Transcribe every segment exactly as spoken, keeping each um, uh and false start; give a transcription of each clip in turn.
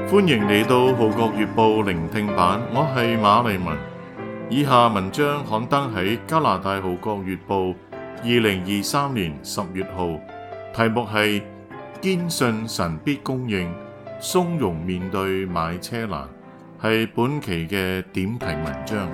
歡迎嚟到《號角月報》聆聽版，我係馬麗文。以下文章刊登喺加拿大《號角月報》二零二三年十月號，題目係堅信神必供應，從容面對買車難，係本期嘅點題文章。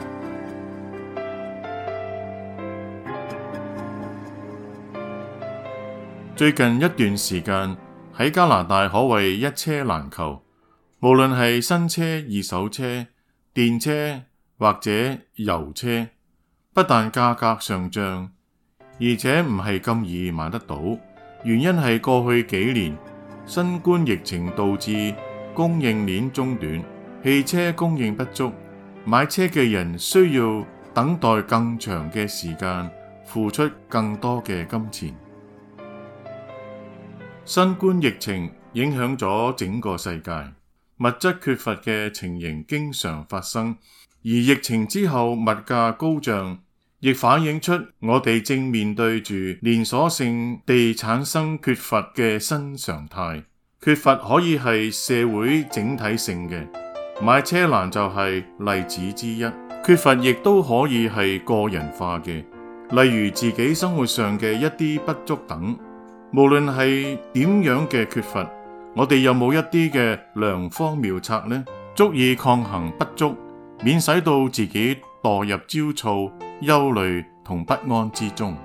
最近一段時間喺加拿大可謂一車難求，無論係新車、二手車、電車或者油車，不但價格上漲，而且唔係咁易買得到。原因係過去幾年新冠疫情導致供應鏈中斷，汽車供應不足，買車嘅人需要等待更長嘅時間，付出更多嘅金錢。新冠疫情影響咗整個世界，物質缺乏嘅情形經常發生，而疫情之後物價高漲，亦反映出我哋正面對住連鎖性地產生缺乏嘅新常態。缺乏可以係社會整體性嘅，買車難就係例子之一。缺乏亦都可以係個人化嘅，例如自己生活上嘅一啲不足等。無論係點樣嘅缺乏，我哋有冇一啲嘅良方妙策呢？足以抗衡不足，免使到自己墮入焦躁、憂慮同不安之中。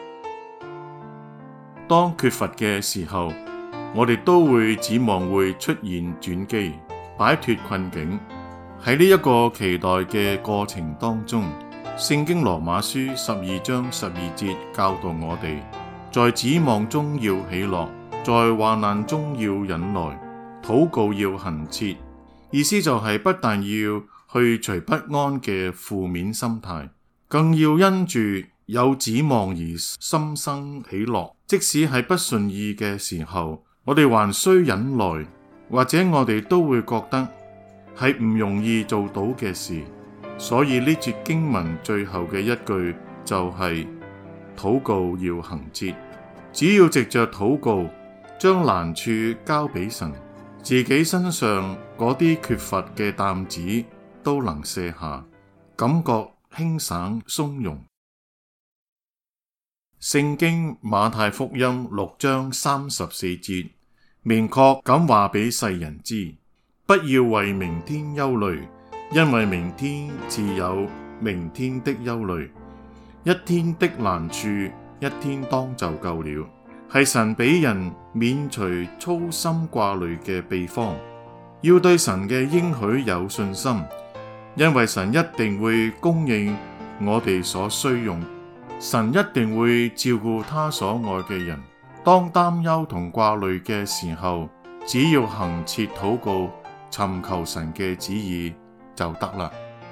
當缺乏嘅時候，我哋都會指望會出現轉機，擺脫困境。喺呢一個期待嘅過程當中，聖經羅馬書十二章十二節教導我哋，在指望中要喜樂，在患難中要忍耐，禱告要恆切。意思就係不但要去除不安嘅負面心態，更要因住有指望而心生喜樂。即使係不順意嘅時候，我哋還需忍耐，或者我哋都會覺得係唔容易做到嘅事。所以呢節經文最後嘅一句就係禱告要恆切。只要藉着禱告，將難處交俾神，自己身上嗰啲缺乏嘅擔子都能卸下，感覺輕省鬆容。聖經馬太福音六章三十四節明確咁話俾世人知，不要為明天憂慮，因為明天自有明天的憂慮。一天的難處，一天當就夠了，係神俾人免除操心掛慮嘅秘方。要對神嘅應許有信心，因為神一定會供應我哋所需用，神一定會照顧他所愛嘅人。當擔憂同掛慮嘅時候，只要恆切禱告，尋求神嘅旨意就得啦。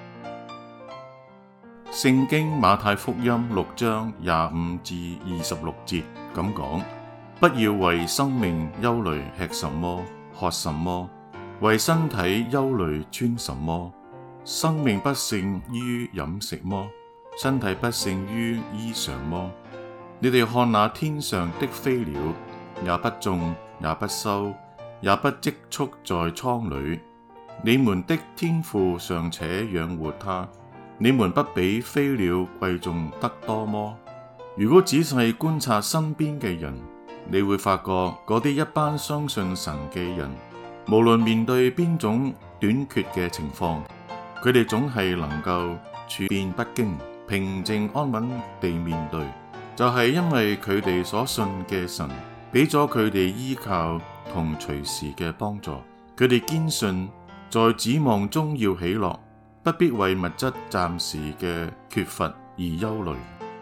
聖經馬太福音六章廿五至二十六節咁講：不要為生命憂慮，吃什麼，喝什麼；為身體憂慮，穿什麼。生命不勝於飲食麼？身體不勝於衣裳麼？你哋看那天上的飛鳥，也不種，也不收，也不積蓄在倉裏，你們的天父尚且養活它，你們不比飛鳥貴重得多麼？如果仔細觀察身邊嘅人，你會發覺嗰啲一班相信神嘅人，無論面對邊種短缺嘅情況，佢哋總係能夠處變不驚，平靜安穩地面對，就係因為佢哋所信嘅神俾咗佢哋依靠同隨時嘅幫助。佢哋堅信在指望中要喜樂，不必為物質暫時嘅缺乏而憂慮。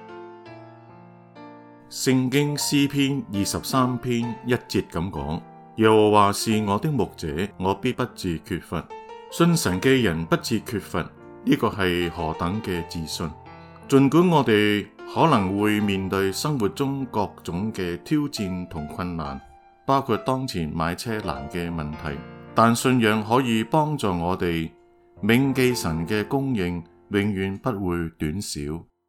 聖經詩篇二十三篇一節咁講：耶和華是我的牧者，我必不致缺乏。信神嘅人不致缺乏，呢個係何等嘅自信！盡管我哋可能會面對生活中各種嘅挑戰同困難，包括當前買車難嘅問題，但信仰可以幫助我哋銘記神嘅供應，永遠不會短少。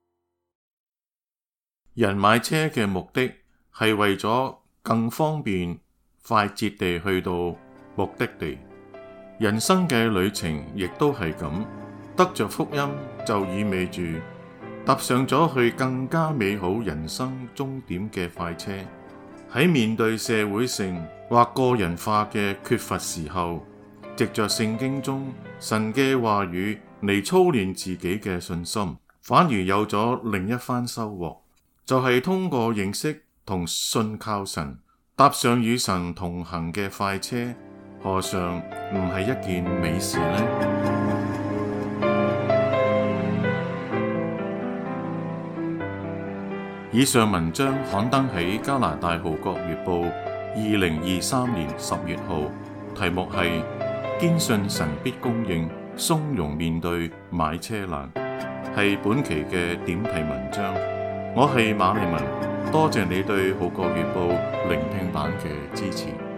人買車嘅目的係為咗更方便、快捷地去到目的地。 人生嘅旅程亦都係咁，得着福音就意味住踏上咗去更加美好人生終點嘅快車。喺面對社會性或個人化嘅缺乏時候，藉着聖經中神嘅話語嚟操練自己嘅信心，反而有咗另一番收穫，就係、是、通過認識同信靠神，踏上與神同行嘅快車，何嘗唔係一件美事呢？以上文章刊登喺加拿大《號角月報》二零二三年十月號，題目係堅信神必供應，從容面對買車難，係本期嘅點題文章。我係馬利文，多謝你對《號角月報》聆聽版嘅支持。